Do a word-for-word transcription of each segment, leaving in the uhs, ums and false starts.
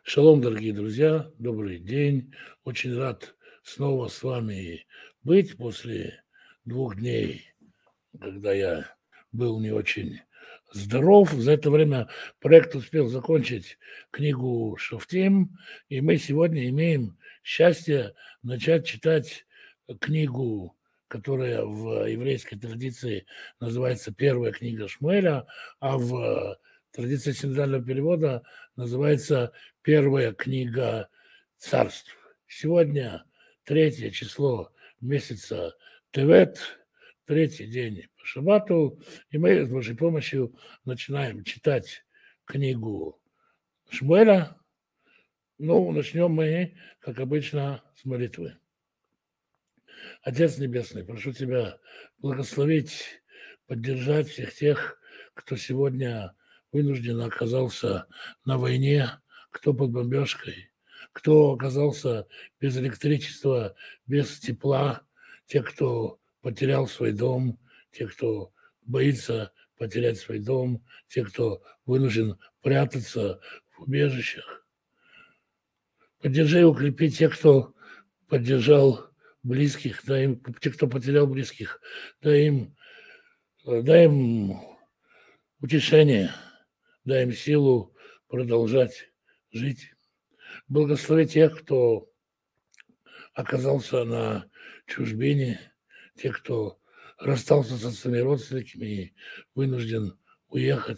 Шалом, дорогие друзья, добрый день. Очень рад снова с вами быть после двух дней, когда я был не очень здоров. За это время проект успел закончить книгу Шофтим, и мы сегодня имеем счастье начать читать книгу, которая в еврейской традиции называется «Первая книга Шмуэля», а в традиции синодального перевода называется «Первая книга царств». Сегодня третье число месяца Тевет, третий день по шаббату, и мы с Божьей помощью начинаем читать книгу Шмуэля. Ну, начнем мы, как обычно, с молитвы. Отец Небесный, прошу Тебя благословить, поддержать всех тех, кто сегодня вынужден оказался на войне, кто под бомбежкой, кто оказался без электричества, без тепла, те, кто потерял свой дом, те, кто боится потерять свой дом, те, кто вынужден прятаться в убежищах. Поддержи и укрепи тех, кто поддержал близких, дай им, те, кто потерял близких, дай им, дай им утешение, дай им силу продолжать жить. Благослови тех, кто оказался на чужбине, тех, кто расстался со своими родственниками и вынужден уехать.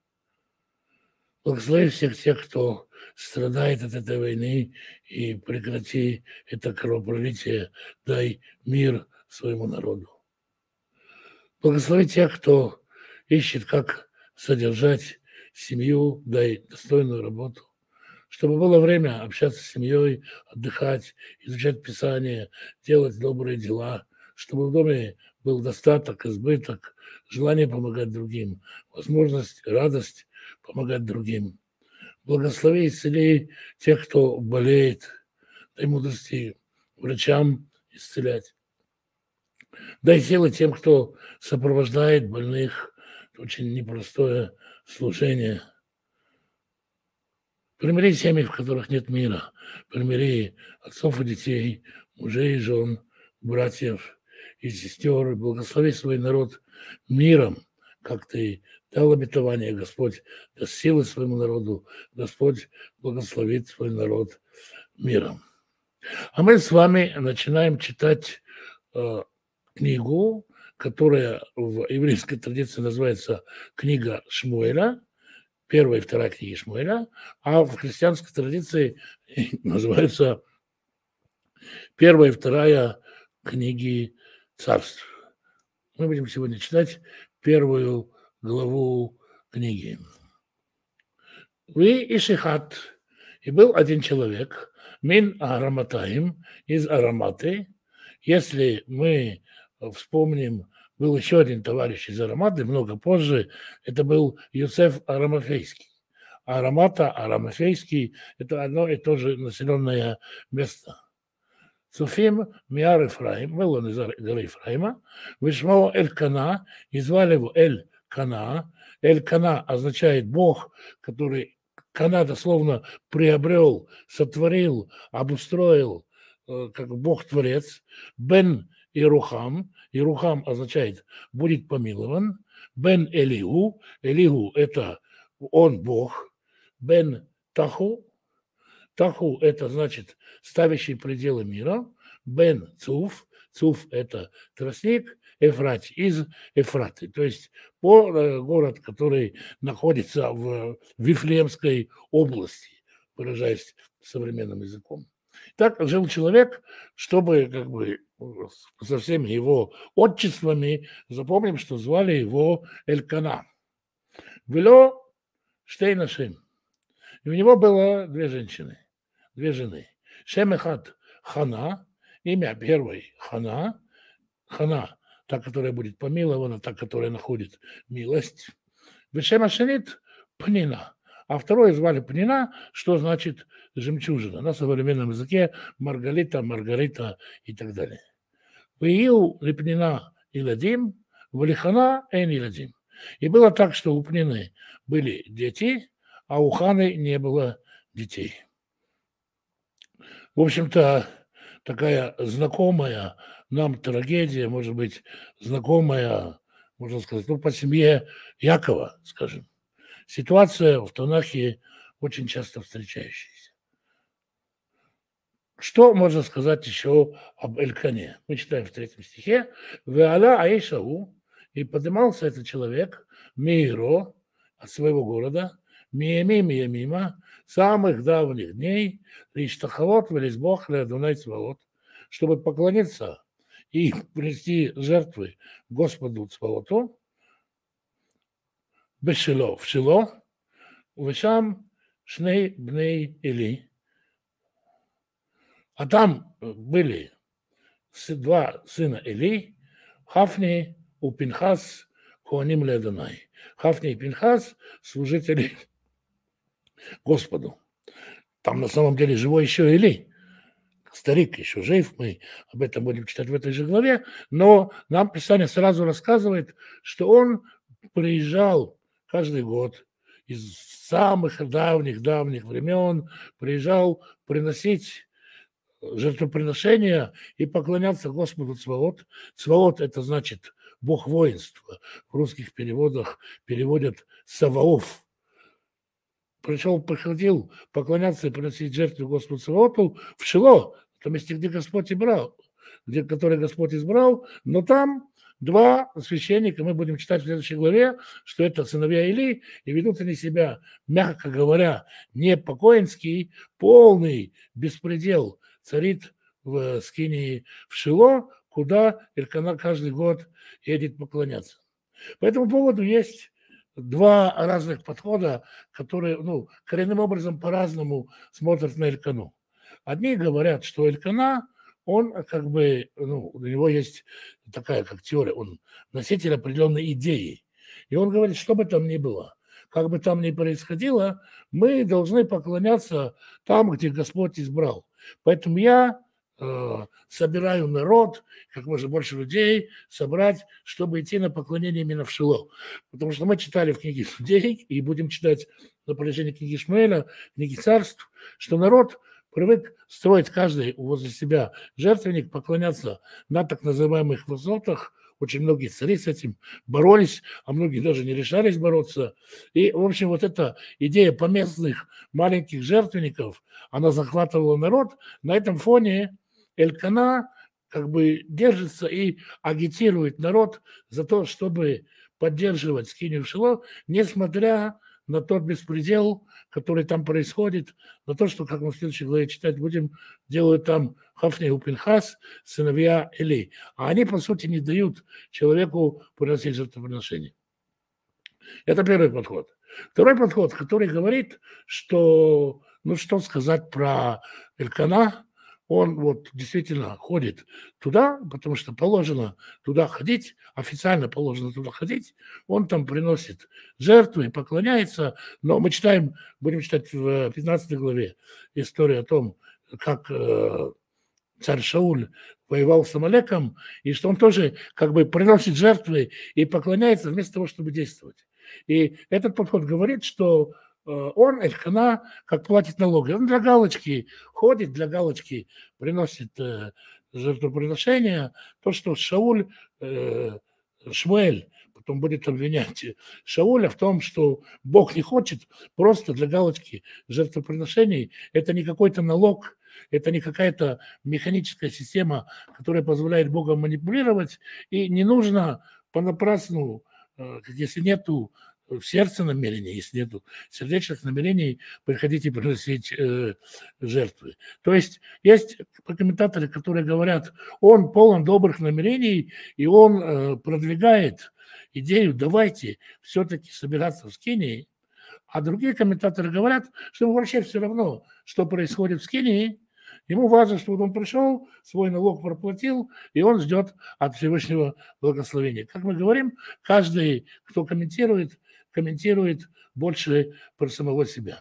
Благослови всех тех, кто страдает от этой войны, и прекрати это кровопролитие, дай мир своему народу. Благослови тех, кто ищет, как содержать семью, дай достойную работу, чтобы было время общаться с семьей, отдыхать, изучать Писание, делать добрые дела, чтобы в доме был достаток, избыток, желание помогать другим, возможность, радость помогать другим. Благослови и исцели тех, кто болеет, дай мудрости врачам исцелять. Дай силы тем, кто сопровождает больных. Это очень непростое служение. Примири семьи, в которых нет мира. Примири отцов и детей, мужей и жен, братьев и сестер. Благослови свой народ миром, как ты дал обетование, Господь, даст силы своему народу. Господь благословит свой народ миром. А мы с вами начинаем читать э, книгу, которая в еврейской традиции называется «Книга Шмуэля», первая и вторая книги Шмуэля, а в христианской традиции называется первая и вторая книги царств. Мы будем сегодня читать первую главу книги. «Вы Ишихат, и был один человек, мин Араматаим, из Араматы». Если мы вспомним, был еще один товарищ из Араматы, много позже, это был Юсеф Арамафейский. Арамата, Арамафейский – это одно и то же населенное место. Цуфим Миар Ефраим, был он из горы Ефраима, Вишмо Эль-Кана, и звали его Эль-Кана. Эль-Кана означает Бог, который Кана дословно приобрел, сотворил, обустроил, как Бог-творец. Бен Ирухам, Ирухам означает будет помилован. Бен Элиу, Элиу это он Бог. Бен Таху, Таху – это значит ставящий пределы мира. Бен Цуф, Цуф – это тростник, Эфрат из Эфраты, то есть по, город, который находится в Вифлеемской области, выражаясь современным языком. Так жил человек, чтобы как бы со всеми его отчествами, запомним, что звали его Элькана. Вело Штейнашим. И у него было две женщины, две жены. Шемехат Хана, имя первой Хана, Хана, та, которая будет помилована, та, которая находит милость. Вешемашенит Пнина, а второе звали Пнина, что значит жемчужина, на современном языке Маргарита, Маргарита и так далее. Виил Липнина Иладим, Валихана Эн Иладим. И было так, что у Пнины были дети, а у Ханы не было детей. В общем-то, такая знакомая нам трагедия, может быть, знакомая, можно сказать, ну, по семье Якова, скажем. Ситуация в Танахе очень часто встречающаяся. Что можно сказать еще об Элькане? Мы читаем в третьем стихе. «Веала Аишау» и поднимался этот человек Мейро от своего города, Миемим Миемима, самых давних дней, Иштахавот Велизбох Леадунай Цваот, чтобы поклониться и принести жертвы Господу Цваоту, Бешило, в Шило, Вешам Шней Бней Или. А там были два сына Или, Хафни у Пинхас, Коаним Леадонай. Хафни и Пинхас – служители Господу. Там на самом деле живой еще Или. Старик еще жив, мы об этом будем читать в этой же главе, но нам Писание сразу рассказывает, что он приезжал каждый год из самых давних-давних времен, приезжал приносить жертвоприношения и поклоняться Господу Цваот. Цваот – это значит Бог воинства. В русских переводах переводят Саваоф. Пришел, приходил поклоняться и приносить жертву Господу Цваоту в Шило, в том месте, где Господь избрал, где, который Господь избрал, но там два священника, мы будем читать в следующей главе, что это сыновья Или, и ведут они себя, мягко говоря, не по-коински, полный беспредел царит в скинии в Шило, куда Элькана каждый год едет поклоняться. По этому поводу есть два разных подхода, которые, ну, коренным образом по-разному смотрят на Элькану. Одни говорят, что Элькана, он как бы, ну, у него есть такая как теория, он носитель определенной идеи. И он говорит, что бы там ни было, как бы там ни происходило, мы должны поклоняться там, где Господь избрал. Поэтому я э, собираю народ, как можно больше людей собрать, чтобы идти на поклонение именно в Шило. Потому что мы читали в книге Судей и будем читать на протяжении книги Шмуэля, книги Царств, что народ привык строить каждый возле себя жертвенник, поклоняться на так называемых высотах. Очень многие цари с этим боролись, а многие даже не решались бороться. И, в общем, вот эта идея поместных маленьких жертвенников, она захватывала народ. На этом фоне Элькана как бы держится и агитирует народ за то, чтобы поддерживать скинию в Шило, несмотря на тот беспредел, который там происходит, на то, что, как мы в следующей главе читать будем, делают там Хафни и Пинхас, сыновья Или. А они, по сути, не дают человеку приносить жертвоприношение. Это первый подход. Второй подход, который говорит, что, ну что сказать про Элькана, он вот действительно ходит туда, потому что положено туда ходить, официально положено туда ходить, он там приносит жертвы, поклоняется, но мы читаем, будем читать в пятнадцатой главе историю о том, как э, царь Шауль воевал с Амалеком, и что он тоже как бы приносит жертвы и поклоняется вместо того, чтобы действовать. И этот подход говорит, что он, Элькана, как платит налоги. Он для галочки ходит, для галочки приносит э, жертвоприношения. То, что Шауль, э, Шмуэль, потом будет обвинять Шауля в том, что Бог не хочет просто для галочки жертвоприношений. Это не какой-то налог, это не какая-то механическая система, которая позволяет Богом манипулировать. И не нужно понапрасну, э, если нету в сердце намерений, если нет сердечных намерений, приходите приносить э, жертвы. То есть есть комментаторы, которые говорят, он полон добрых намерений, и он э, продвигает идею, давайте все-таки собираться в скинии. А другие комментаторы говорят, что ему вообще все равно, что происходит в скинии. Ему важно, что он пришел, свой налог проплатил, и он ждет от Всевышнего благословения. Как мы говорим, каждый, кто комментирует, комментирует больше про самого себя.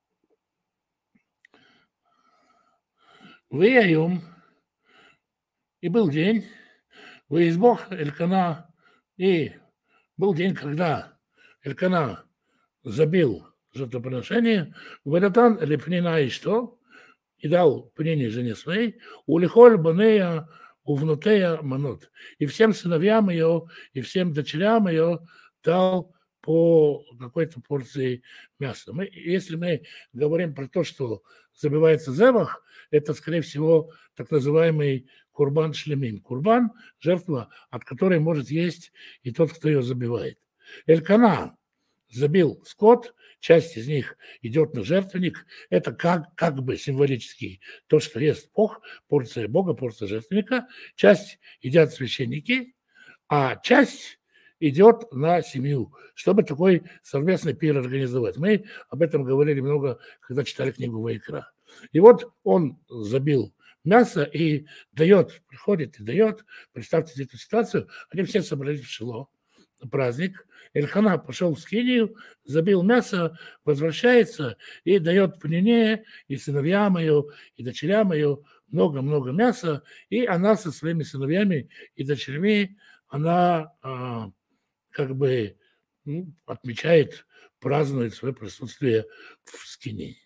Выяем, и был день, выезд Бог Элькана, и был день, когда Элькана забил жертвоприношение, Варатан Лепнина и что? и дал пнение жене своей, улихоль банея увнутея манот. И всем сыновьям ее, и всем дочерям ее дал по какой-то порции мяса. Мы, если мы говорим про то, что забивается зевах, это, скорее всего, так называемый курбан шлемим. Курбан – жертва, от которой может есть и тот, кто ее забивает. Элькана забил скот, часть из них идет на жертвенник. Это как, как бы символически то, что ест Бог, порция Бога, порция жертвенника. Часть едят священники, а часть идет на семью, чтобы такой совместный пир организовать. Мы об этом говорили много, когда читали книгу Ваикра. И вот он забил мясо и дает, приходит и дает. Представьте себе эту ситуацию. Они все собрались в Шило на праздник. Эльхана пошел в скинию, забил мясо, возвращается и дает пнение и сыновьям ее, и дочерям ее много-много мяса. И она со своими сыновьями и дочерьми, она а, как бы ну, отмечает, празднует свое присутствие в скинии.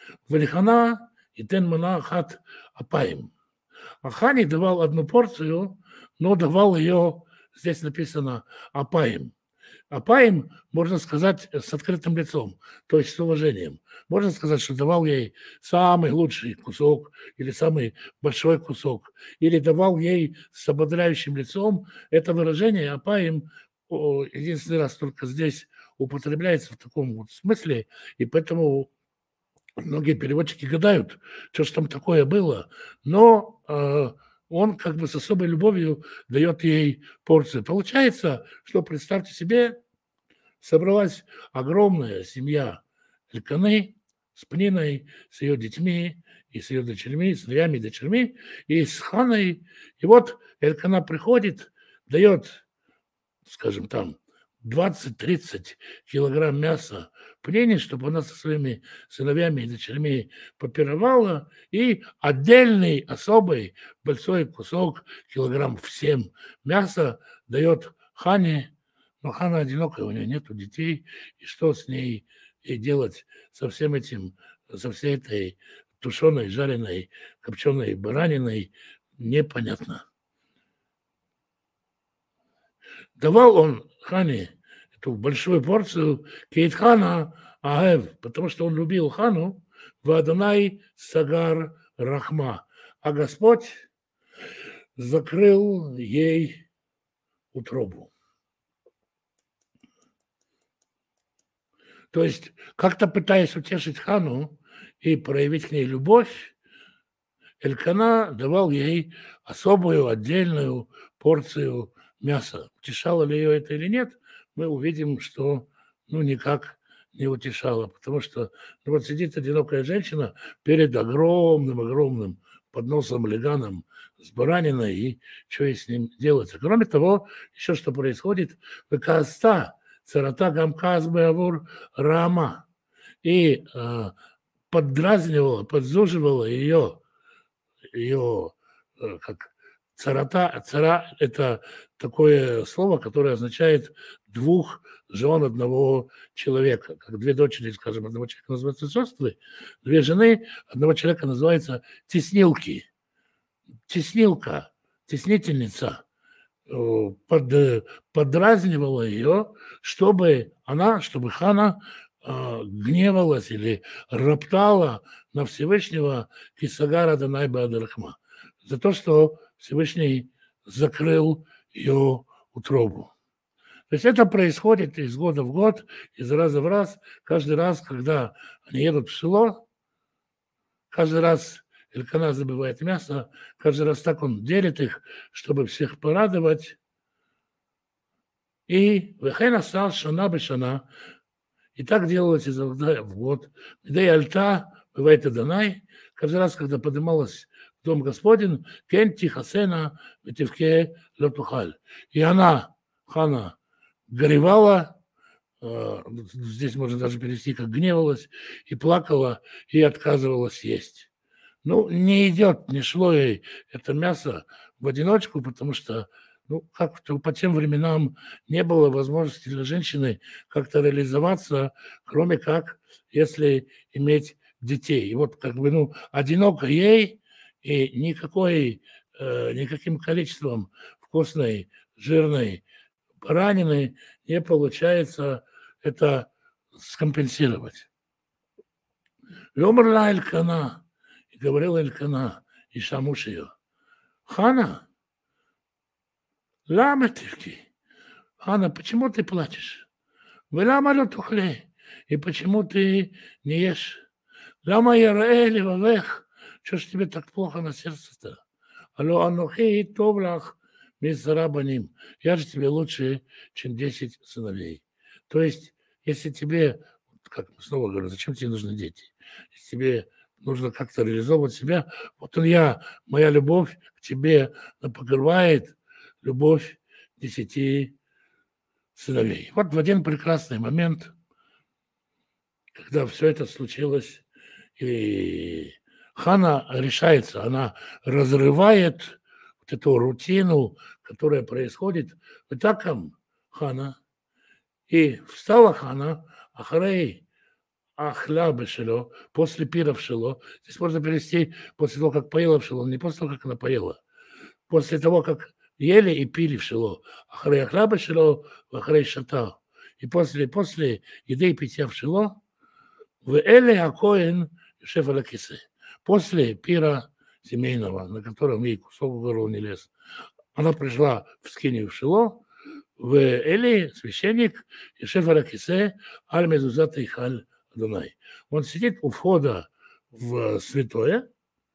Валихана и тен мана хат апаим. А Хани давал одну порцию, но давал ее, здесь написано апаим. Апаим, можно сказать, с открытым лицом, то есть с уважением. Можно сказать, что давал ей самый лучший кусок или самый большой кусок, или давал ей с ободряющим лицом. Это выражение апаим единственный раз только здесь употребляется в таком вот смысле, и поэтому многие переводчики гадают, что же там такое было, но э, он как бы с особой любовью дает ей порцию. Получается, что, представьте себе, собралась огромная семья Эльканы с Пниной, с ее детьми, и с ее дочерьми, сыновьями и дочерьми, и с Ханой. И вот Элькана приходит, дает, скажем там, двадцать-тридцать килограмм мяса пнение, чтобы она со своими сыновьями и дочерьми попировала, и отдельный, особый, большой кусок, килограмм в семь мяса дает Хане, но Хана одинокая, у нее нету детей, и что с ней и делать со всем этим, со всей этой тушеной, жареной, копченой бараниной, непонятно. Давал он Хане эту большую порцию Кейтхана Аэв, потому что он любил Хану, Вадонай Сагар Рахма, а Господь закрыл ей утробу. То есть, как-то пытаясь утешить Хану и проявить к ней любовь, Элькана давал ей особую отдельную порцию мяса. Утешало ли ее это или нет, мы увидим, что ну никак не утешало, потому что ну, вот сидит одинокая женщина перед огромным-огромным подносом леганом с бараниной, и что ей с ним делать. А кроме того, еще что происходит, выкаста царата гамказ беавур рама, и э, поддразнивала, подзуживала ее, ее э, как царата, цара – это такое слово, которое означает двух жен одного человека. Как две дочери, скажем, одного человека называются сестры, две жены одного человека называются теснилки. Теснилка, теснительница под, подразнивала ее, чтобы она, чтобы Хана э, гневалась или роптала на Всевышнего Кисагара Данайба Адарахма за то, что Всевышний закрыл ее утробу. То есть это происходит из года в год, из раза в раз. Каждый раз, когда они едут в село, каждый раз Элькана забивает мясо, каждый раз так он делит их, чтобы всех порадовать. И вехена стал шана бешана. И так делалось из года в год. Да и альта, бывает и Данай, каждый раз, когда поднималась в дом Господень, кен тихасена ветивке лотухаль. И она, Хана, горевала, здесь можно даже перевести, как гневалась, и плакала, и отказывалась есть. Ну, не идет, не шло ей это мясо в одиночку, потому что, ну, как-то по тем временам не было возможности для женщины как-то реализоваться, кроме как, если иметь детей. И вот как бы, ну, одиноко ей, и никакой, э, никаким количеством вкусной, жирной баранины не получается это скомпенсировать. Вёмерла Элькана, и говорила Элькана, и Шамуш ее, Хана, лама тивки, Хана, почему ты плачешь? Вы лама лотухле, и почему ты не ешь? Лама яраэли вавех, что ж тебе так плохо на сердце-то? Алло, анухи товлах мисрабаним, я же тебе лучше, чем десять сыновей. То есть, если тебе, как мы снова говорим, зачем тебе нужны дети? Если тебе нужно как-то реализовывать себя, вот он я, моя любовь к тебе покрывает любовь десяти сыновей. Вот в один прекрасный момент, когда все это случилось, и Хана решается, она разрывает вот эту рутину, которая происходит в таком Хана. И встала Хана, Ахарей Ахля Бешело, после пира в Шило. Здесь можно перевести после того, как поела в Шило, не после того, как она поела. После того, как ели и пили в Шило. Ахарей Ахля Бешело, Ахарей Шата. И после, после еды и питья в Шило, в Эле Акоин Шеф Алакисе. После пира семейного, на котором ей кусок в горло не лез, она пришла в скинию в Шило, в Эли, священник, и Шеф Алакисе, Аль Мезузат и Халь Адонай. Он сидит у входа в святое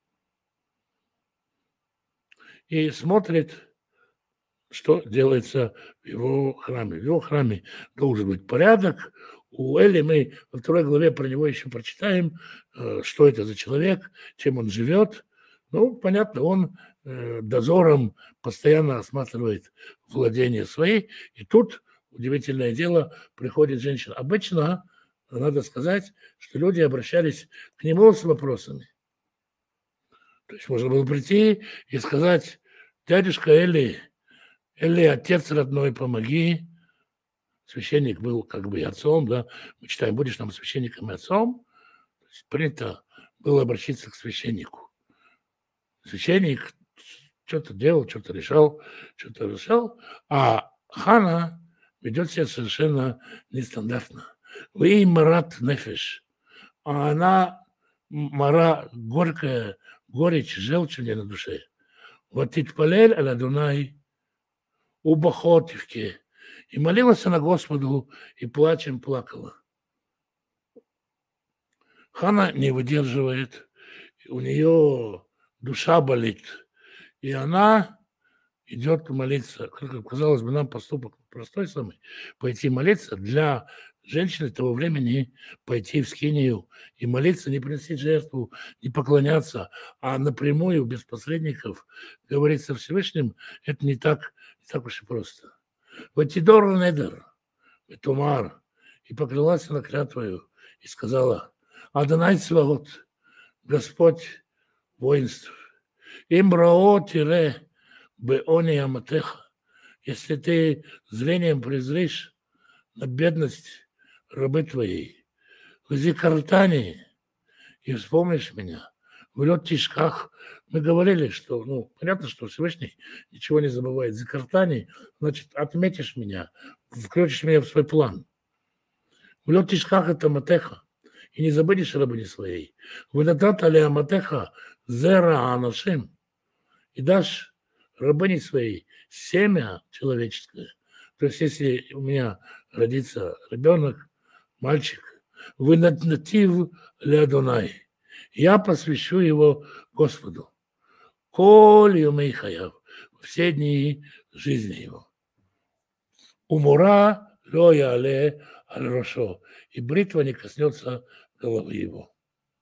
и смотрит, что делается в его храме. В его храме должен быть порядок. У Эли мы во второй главе про него еще прочитаем, что это за человек, чем он живет. Ну, понятно, он дозором постоянно осматривает владения свои. И тут, удивительное дело, приходит женщина. Обычно, надо сказать, что люди обращались к нему с вопросами. То есть можно было прийти и сказать: дядюшка Эли, Эли, отец родной, помоги. Священник был как бы и отцом, да. Мы читаем, будешь нам священником и отцом. То есть принято было обратиться к священнику. Священник что-то делал, что-то решал, что-то решал, а Хана ведет себя совершенно нестандартно. Вы марат нефеш, а она мара горькая, горечь, желчь у нее на душе. Вот титпалель аля Дунай убахотивке. И молилась она Господу, и плачем плакала. Хана не выдерживает, у нее душа болит, и она идет молиться. Казалось бы, нам поступок простой самый, пойти молиться. Для женщины того времени пойти в скинию и молиться, не приносить жертву, не поклоняться, а напрямую, без посредников, говорить со Всевышним, это не так, не так уж и просто. Ватидор недер, Тумар, и поклялась она клятвою, и сказала: Адонай Цваот, Господь воинств, имбрао тире беони аматеха, если ты зрением презришь на бедность рабы твоей, в зикартане, и вспомнишь меня, в лед тишках. Мы говорили, что, ну, понятно, что Всевышний ничего не забывает. Зикартане, значит, отметишь меня, включишь меня в свой план. В лед тишках это матеха, и не забудешь рабыни своей. Выдатат аля матеха зера анашим, и дашь рабыни своей семя человеческое. То есть, если у меня родится ребенок, мальчик, вы натив ля Дунай, я посвящу его Господу. Коль юмей хаяв, все дни жизни его. Умура ло яле аль рошо, и бритва не коснется головы его.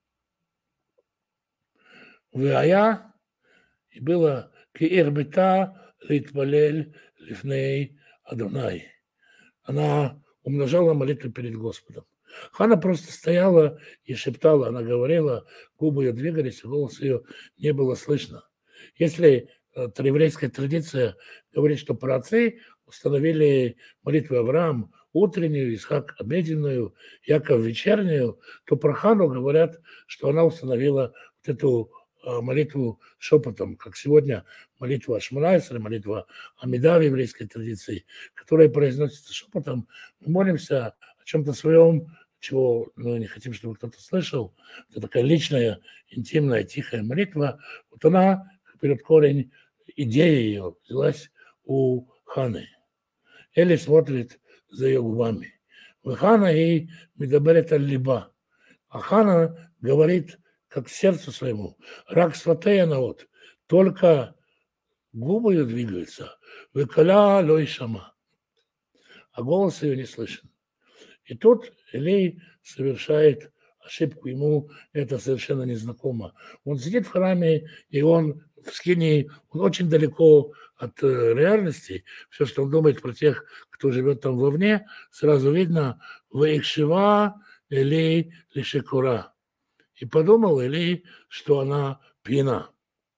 Вая, и было киирбита литпалель лифней Адонай. Она умножала молитву перед Господом. Хана просто стояла и шептала, она говорила, губы ее двигались, голос ее не было слышно. Если еврейская традиция говорит, что праотцы установили молитву Авраам, утреннюю, Исхак обеденную, Яков вечернюю, то про Хану говорят, что она установила вот эту молитву шепотом, как сегодня молитва Ашмонайсер, молитва Амида в еврейской традиции, которая произносится шепотом. Мы молимся о чем-то своем, чего мы не хотим, чтобы кто-то слышал. Это такая личная, интимная, тихая молитва. Вот она, вперед корень, идея ее взялась у Ханы. Эли смотрит за ее губами. Хана ей медаберет аль-либа. А Хана говорит как сердцу своему. Рак сватея наот. Только губы ее двигаются. Выкаля лой шама. А голос ее не слышен. И тут Элей совершает ошибку. Ему это совершенно незнакомо. Он сидит в храме, и он в скинии, он очень далеко от э, реальности. Все, что он думает про тех, кто живет там вовне, сразу видно. Ваикшива Элей лишекура. И подумал Элей, что она пьяна.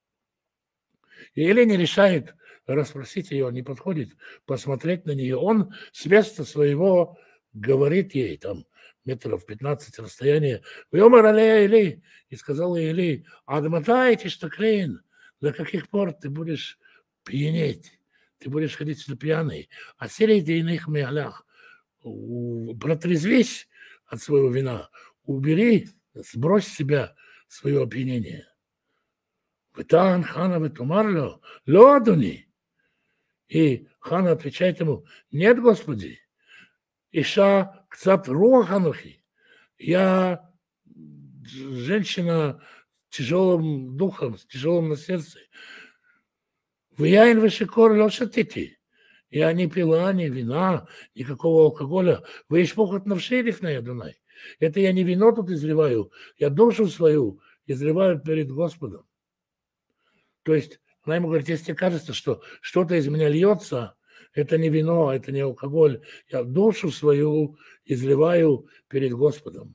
И Элей не решает расспросить ее, он не подходит посмотреть на нее. Он с места своего говорит ей, там, метров пятнадцать расстояния, «Вьомар алея Элей», и сказал ей Элей, «Адматай тиштаклейн, до каких пор ты будешь пьянеть, ты будешь ходить сюда пьяный, а серей дейных миалях, протрезвись от своего вина, убери, сбрось с себя свое опьянение». «Витан Хана витумарло, ло адуни». И Хана отвечает ему, «Нет, Господи, Иша кцат руаханухи, я женщина с тяжелым духом, с тяжелым на сердце. В яин вышикор лошатити. Я не пила ни вина, никакого алкоголя. Вы ишпохот навшериф на Адунай. Это я не вино тут изливаю, я душу свою изливаю перед Господом». То есть она ему говорит, если тебе кажется, что что-то из меня льется, это не вино, это не алкоголь, я душу свою изливаю перед Господом.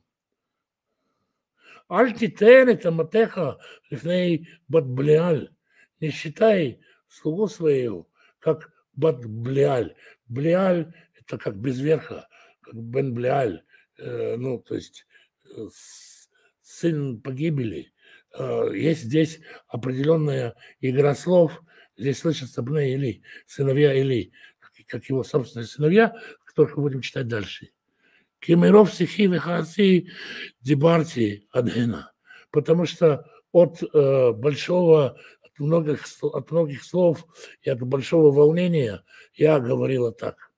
Аль-титен это матеха лифней бат-блеаль. Не считай слугу свою, как бат-блеаль. Блеаль – это как без верха, как бен-блеаль, э, ну, то есть э, сын погибели. Есть здесь определенная игра слов. Здесь слышится бне Или, сыновья Или, как его собственные сыновья, которых мы будем читать дальше. Кемиров сихи вихаси дебарти адгена. Потому что от э, большого, от многих, от многих слов и от большого волнения я говорила так.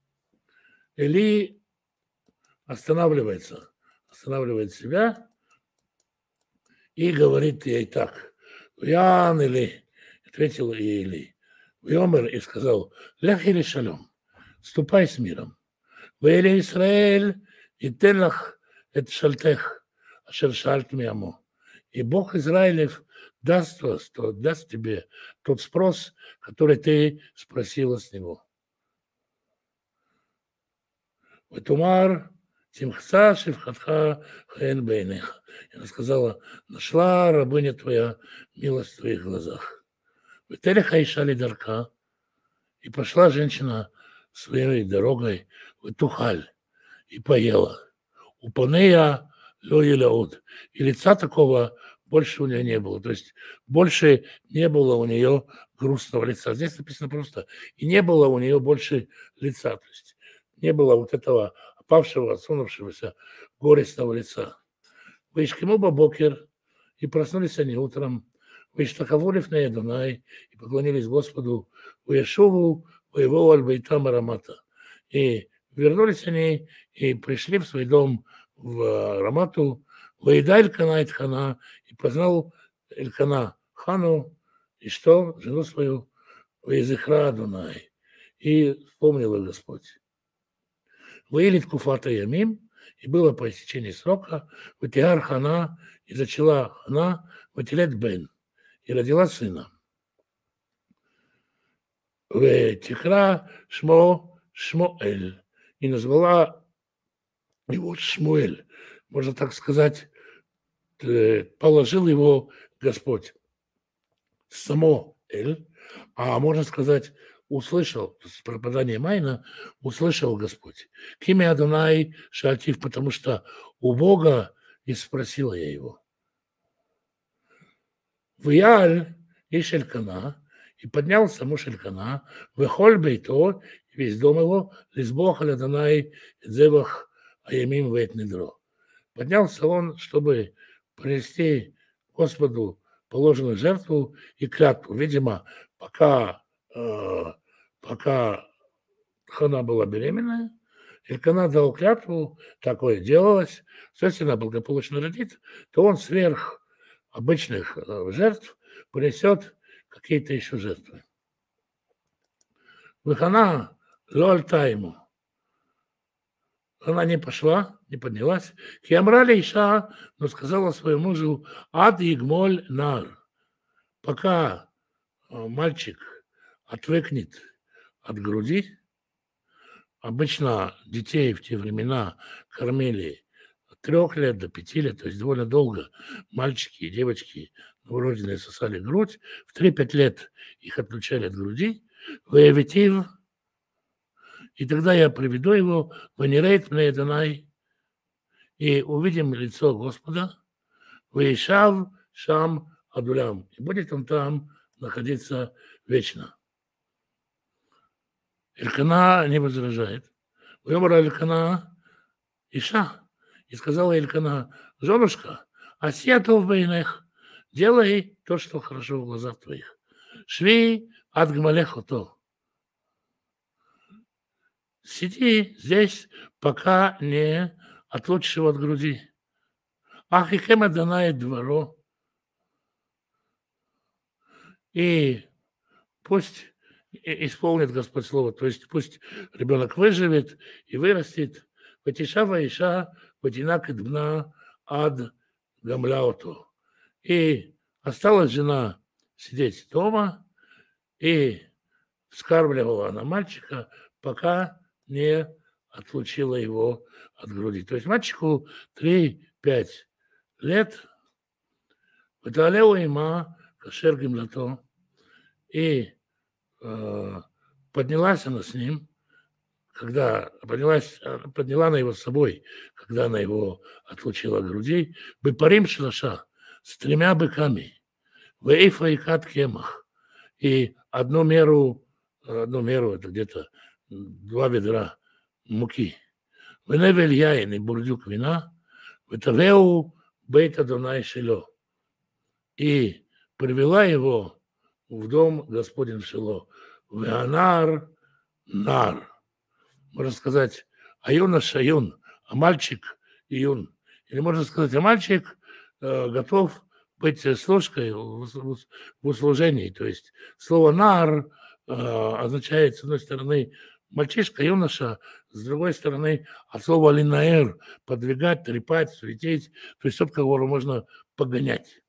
Или останавливается, останавливает себя и говорит ей так. Ян Или, ответил ей Или. Йомер и сказал, лях или шалом, ступай с миром. Вели Исраэль и телах это шальтех, ашер шальт миамо. И Бог Израилев даст вас, то даст тебе тот спрос, который ты спросила с него. Ватумар тимхса шивхатха хаэн бейнеха. Она сказала, нашла рабыня твоя милость в твоих глазах. Вителиха иша лидарка. И пошла женщина своей дорогой в Тухаль и поела. У Панея лёеляуд. И лица такого больше у нее не было. То есть больше не было у нее грустного лица. Здесь написано просто. И не было у нее больше лица. То есть не было вот этого опавшего, отсунувшегося горестного лица. Вышкему бабокер, и проснулись они утром. Виштахаволев на Адунай, и поклонились Господу. Уешову воевал аль-Бейтам Арамата. И вернулись они, и пришли в свой дом в Рамату. Воеда Элькана Хана, и познал Элькана Хану, и что? Жену свою, Ваезихра Адунай. И вспомнил ее Господь. Воелит Куфата Ямим, и было по истечении срока, Ватиар Хана, и зачала Хана, Ватилет Бен, и родила сына. Ветикра Шмо Шмоэль, и назвала его Шмуэль. Можно так сказать, положил его Господь. Само Эль, а можно сказать, услышал, с пропадания Майна, услышал Господь. Кими Адонай Шальтив, потому что у Бога и спросила я его. Виаль и Шелькана, и поднялся муж Элькана, выхоль бейто, весь дом его, лизбох Адонай дзевах аямим вейт недро. Поднялся он, чтобы принести Господу положенную жертву и клятву. Видимо, пока, э, пока Хана была беременная, Элькана дал клятву, такое делалось, если она благополучно родит, то он сверх обычных э, жертв принесет какие-то еще жертвы. Хана лольта ему. Она не пошла, не поднялась. Киамрали Иша, но сказала своему мужу, ад игмоль нар. Пока мальчик отвыкнет от груди, обычно детей в те времена кормили от трех лет до пяти лет, то есть довольно долго мальчики и девочки новорожденные сосали грудь, в три-пять лет их отключали от груди, воевитив. И тогда я приведу его в Нирейт мне Данай, и увидим лицо Господа, Ваишав Шам Адулям, и будет он там находиться вечно. Элькана не возражает. Выбрала Элькана Иша, и сказала Элькана, женушка, асьятов бейнех, делай то, что хорошо в глазах твоих. Шви ад гмалехо то. Сиди здесь, пока не отлучишь его от груди. Ах, и кем Адонай дворо. И пусть исполнит Господь слово, то есть пусть ребенок выживет и вырастет. Ватишава Иша, Ватинак и Дбна ад гамляото. И осталась жена сидеть дома и вскармливала она мальчика, пока не отлучила его от груди. То есть мальчику три-пять лет, выталеу има кашер гимлато, и э, поднялась она с ним, когда поднялась, подняла она его с собой, когда она его отлучила от груди, бепарим шлаша, с тремя быками, вейфа и кат кемах, и одну меру, одну меру, это где-то два ведра муки. Веневель яин и бурдюк вина, ветавеу бейт Адонай Шило. И привела его в дом Господень Шило. Веанар нар. Можно сказать, аюна шаюн, а мальчик июн. Или можно сказать, а мальчик э, готов быть служкой в, в, в услужении. То есть слово нар э, означает, с одной стороны, мальчишка, юноша, с другой стороны, от слова линаэр, подвигать, трепать, светить, то есть тот, кого можно погонять.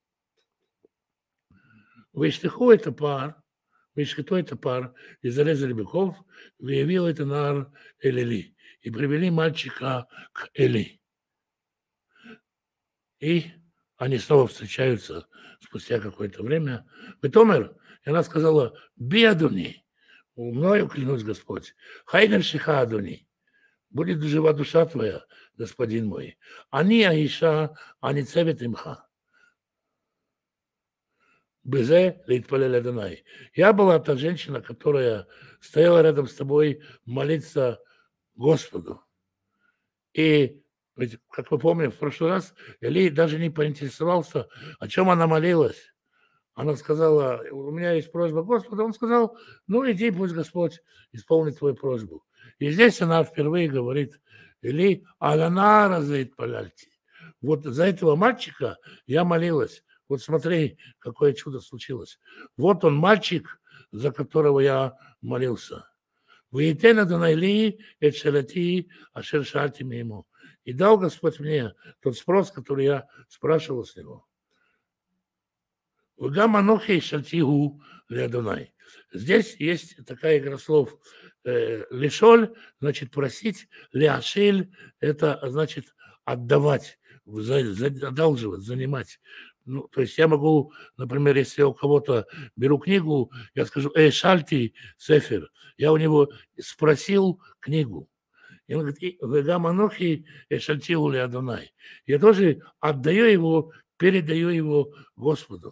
Вейштиху это пар, вейштиху это пар, и зарезали быков, выявил это нар Элили, и привели мальчика к Эли. И они снова встречаются спустя какое-то время. Бетомер, и она сказала, биадуни, мною клянусь, Господь, хайгар шиха адуни, будет жива душа твоя, господин мой. Они аиша, они цевет имха. Безе лейтпалель Адонай. Я была та женщина, которая стояла рядом с тобой молиться Господу. И, ведь, как мы помним, в прошлый раз Эли даже не поинтересовался, о чем она молилась. Она сказала, у меня есть просьба Господа. Он сказал, ну иди, пусть Господь исполнит твою просьбу. И здесь она впервые говорит, Эли, алана разлит паляльти. Вот за этого мальчика я молилась. Вот смотри, какое чудо случилось. Вот он, мальчик, за которого я молился. Ваитен Адонай ли эт шелати ашер шальти мимо. И дал Господь мне тот спрос, который я спрашивал с него. Здесь есть такая игра слов. Лишоль, значит просить, ляшиль, это значит отдавать, одалживать, занимать. Ну, то есть я могу, например, если я у кого-то беру книгу, я скажу: «Эй, шальти сефер». Я у него спросил книгу. И он говорит: «И вегам анохи эшальтиу ле Адонай». Я тоже отдаю его, передаю его Господу.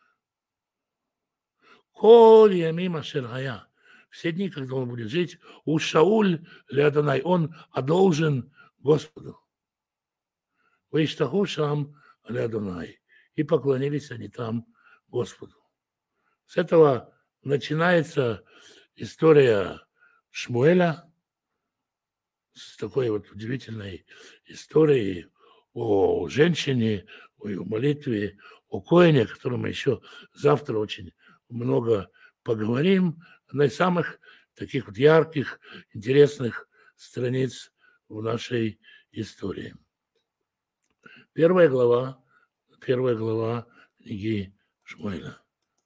Коль ямим ашер гая. Все дни, когда он будет жить, у Шауль ле Адонай, он одолжен Господу. Ваиштаху шам ле Адонай. И поклонились они там Господу. С этого начинается история Шмуэля, с такой вот удивительной историей о женщине, о ее молитве, о Коэне, о котором мы еще завтра очень много поговорим. Одна из самых таких вот ярких, интересных страниц в нашей истории. Первая глава, первая глава книги Шмуэля.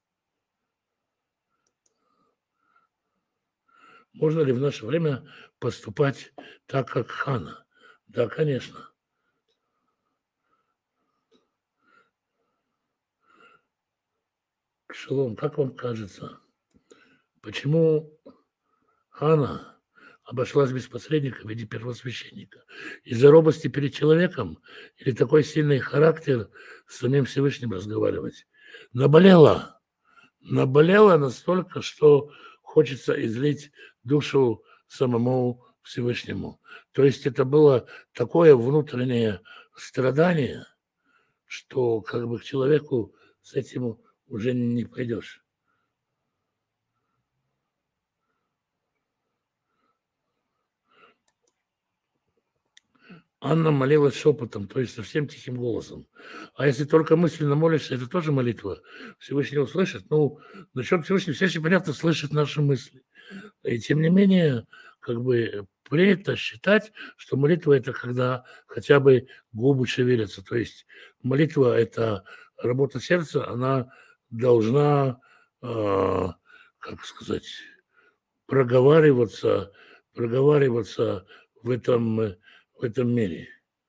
Можно ли в наше время поступать так, как Хана? Да, конечно. Шалом, как вам кажется, почему Хана обошлась без посредника в виде первосвященника? Из-за робости перед человеком или такой сильный характер с самим Всевышним разговаривать? Наболела. Наболела настолько, что хочется излить душу самому Всевышнему. То есть это было такое внутреннее страдание, что как бы к человеку с этим уже не пойдешь. Анна молилась шепотом, то есть совсем тихим голосом. А если только мысленно молишься, это тоже молитва. Всевышний услышит. Ну, насчет Всевышнего Всевышний, понятно, слышит наши мысли. И тем не менее, как бы принято считать, что молитва – это когда хотя бы губы шевелятся. То есть молитва – это работа сердца, она должна, э, как сказать, проговариваться, проговариваться в этом, в этом мире.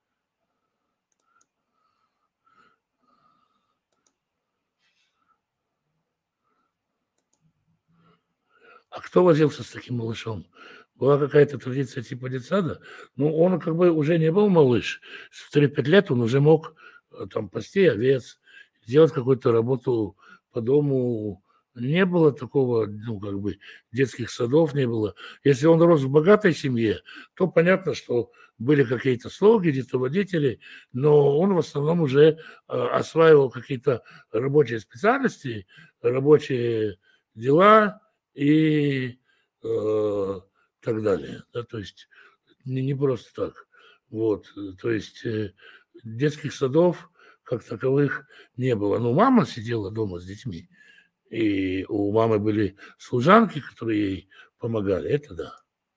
А кто возился с таким малышом? Была какая-то традиция типа детсада, но он как бы уже не был малыш. В три-пять лет он уже мог там пасти овец, делать какую-то работу по дому. Не было такого, ну, как бы, детских садов не было. Если он рос в богатой семье, то понятно, что были какие-то слуги, детоводители, но он в основном уже осваивал какие-то рабочие специальности, рабочие дела и э, так далее. Да, то есть не, не просто так. Вот, то есть э, детских садов как таковых не было. Но мама сидела дома с детьми, и у мамы были служанки, которые ей помогали. Это да.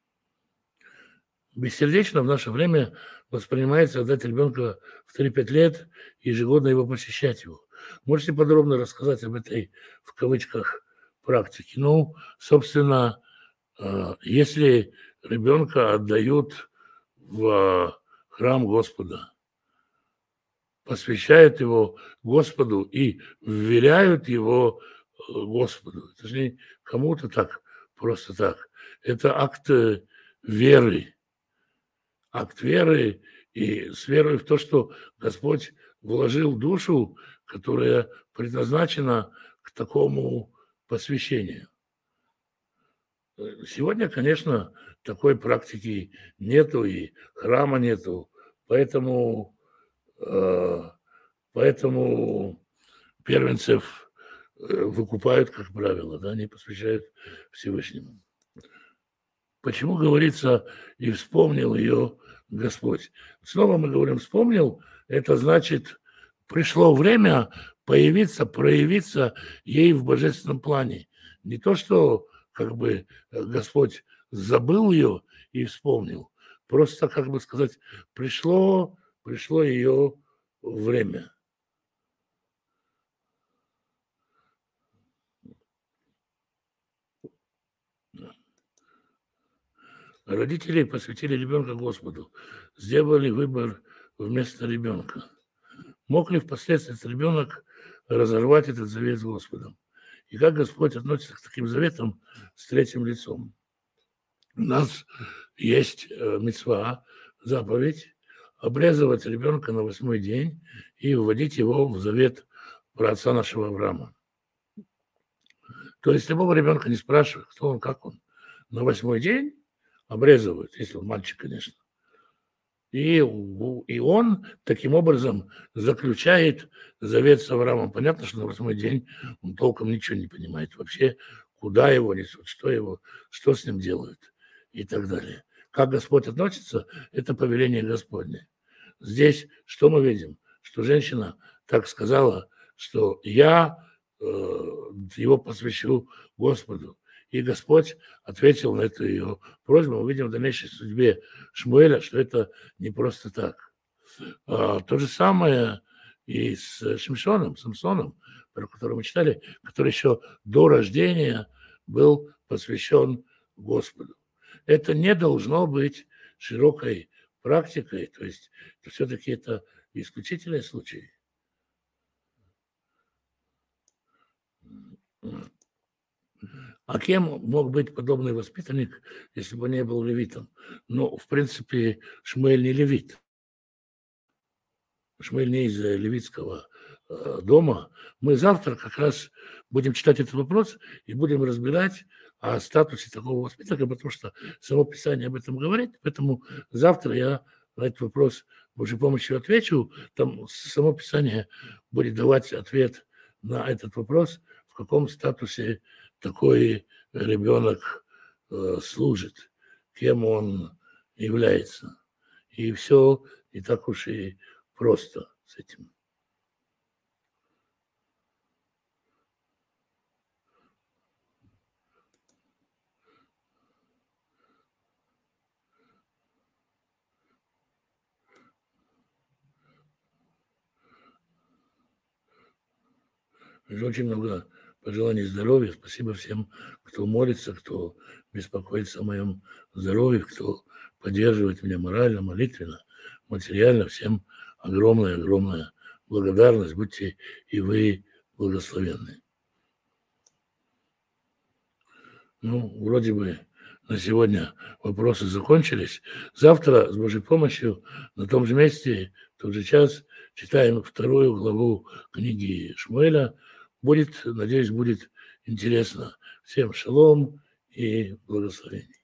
Бессердечно в наше время воспринимается отдать ребенка в три-пять лет и ежегодно его посещать его. Можете подробно рассказать об этой, в кавычках, практике? Ну, собственно, если ребенка отдают в храм Господа, посвящают его Господу и вверяют его Господу. Это же не кому-то так, просто так. Это акт веры. Акт веры и с верой в то, что Господь вложил душу, которая предназначена к такому посвящению. Сегодня, конечно, такой практики нету и храма нету, поэтому, э, поэтому первенцев выкупают, как правило, да, не посвящают Всевышнему. Почему говорится «и вспомнил ее Господь»? Снова мы говорим «вспомнил», это значит пришло время появиться, проявиться ей в божественном плане. Не то, что как бы Господь забыл ее и вспомнил. Просто, как бы сказать, пришло, пришло ее время. Родители посвятили ребенка Господу, сделали выбор вместо ребенка. Мог ли впоследствии этот ребенок разорвать этот завет с Господом? И как Господь относится к таким заветам с третьим лицом? У нас есть э, мицва, заповедь, обрезывать ребенка на восьмой день и вводить его в завет праотца нашего Авраама. То есть любого ребенка не спрашивают, кто он, как он. На восьмой день обрезывают, если он мальчик, конечно. И, и он таким образом заключает завет с Авраамом. Понятно, что на восьмой день он толком ничего не понимает вообще, куда его несут, что его, что с ним делают и так далее. Как Господь относится, это повеление Господне. Здесь что мы видим? Что женщина так сказала, что я э, его посвящу Господу. И Господь ответил на эту ее просьбу. Мы видим в дальнейшей судьбе Шмуэля, что это не просто так. А, то же самое и с Шимшоном, Самсоном, про которого мы читали, который еще до рождения был посвящен Господу. Это не должно быть широкой практикой, то есть все-таки это исключительные случаи. А кем мог быть подобный воспитанник, если бы не был левитом? Ну, в принципе, Шмуэль не левит. Шмуэль не из левитского э, дома. Мы завтра как раз будем читать этот вопрос и будем разбирать о статусе такого воспитанника, потому что само Писание об этом говорит. Поэтому завтра я на этот вопрос Божьей помощью отвечу. Там само Писание будет давать ответ на этот вопрос, в каком статусе такой ребенок э, служит, кем он является. И все не так уж и просто с этим. Очень много пожеланий здоровья. Спасибо всем, кто молится, кто беспокоится о моем здоровье, кто поддерживает меня морально, молитвенно, материально. Всем огромная-огромная благодарность. Будьте и вы благословенны. Ну, вроде бы на сегодня вопросы закончились. Завтра, с Божьей помощью, на том же месте, в тот же час, читаем вторую главу книги Шмуэля. Будет, надеюсь, будет интересно. Всем шалом и благословений.